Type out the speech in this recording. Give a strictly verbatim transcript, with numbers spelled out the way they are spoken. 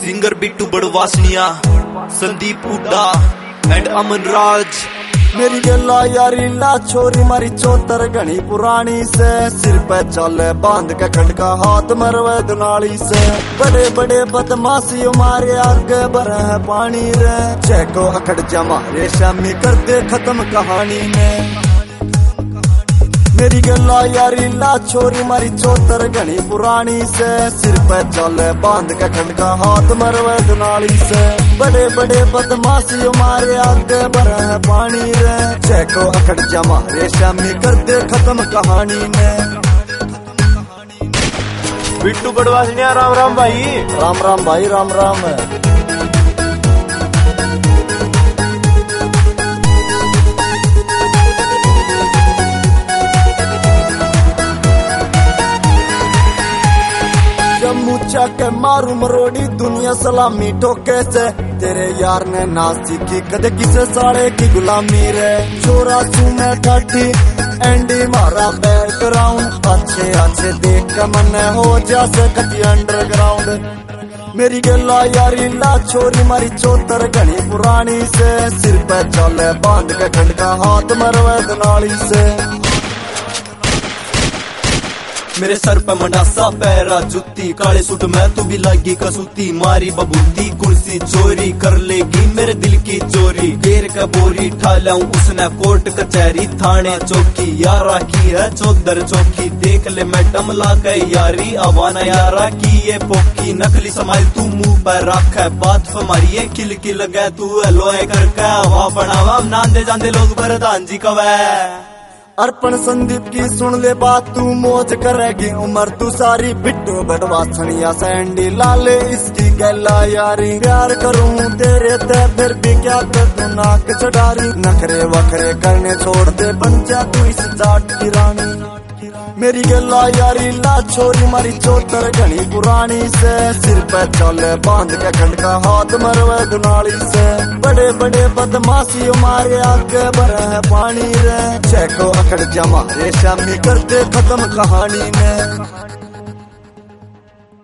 Singer Bittu Badwasniya, Sandeep Hooda and Aman Raj. मेरी गला यारी ला छोरी मारी चौतर घनी पुरानी से, सिर पे चाले बांध के खटका हाथ मरवे दुनाली से। बड़े बड़े बदमाशी मारे आगे भरे है पानी रे, चेको अकड़ जमा रे शामी कर दे खत्म कहानी में। मेरी गला यारी ला छोरी मारी चौतर घनी पुरानी से, सिर पे चाले बांध के खटका हाथ मरवे दुनाली से। बड़े बड़े बदमाशी मारे आगे भरे है पानी रे, चेको अकड़ जमा रे शामी कर दे खत्म कहानी में। बिट्टू बड़वासनिया राम राम भाई। राम राम भाई, राम राम। मुचा के मारू मरोड़ी दुनिया सलामी ठोके से, तेरे यार ने ना सीखी कदे किसे साड़े की गुलामी रे। छोरा तू मैं ठाठी एंडी मारा बैकग्राउंड, अच्छे अच्छे देख के मन हो जैसे कटी अंडरग्राउंड। मेरी गला यारी ला छोरी मारी चौतर घनी पुरानी से, सिर पे चाले बांध के खटका हाथ मरवे दुनाली से। मेरे सर पे मंडासा पैरा जुत्ती, काले सूट में तू भी लगी कसूती। मारी बबूती कुर्सी चोरी कर लेगी मेरे दिल की चोरी। घेर का बोरी ठा लाऊं उसने कोर्ट कचहरी थाने चौकी। यारा की है चौधर चौकी, देख ले मैडम ला के यारी। अवाना यारा की ये पोकी, नकली समाइल तू मुंह पर रख है। बात हमारी है किल किल गए तू लोए करके हवा बनावा। नांदे जांदे लोग प्रधान जी कवे। अर्पण संदीप की सुन ले बात, तू मौज करेगी उम्र तू सारी। बिट्टू बड़वासनिया सैंडी लाले इसकी गला यारी। प्यार करूं तेरे ते फिर भी क्या कर तू नाक चढ़ारी। नखरे वखरे करने छोड़ दे बन जा तू इस जाट की रानी। मेरी गला यारी ला छोरी मारी चौतर घनी पुरानी से, सिर पे चाले बांध के खटका हाथ मरवे दुनाली से। बड़े बड़े बदमाशी मारे आगे भरे है पानी रे, चेको अकड़ जमा रे शामी कर दे खत्म कहानी में।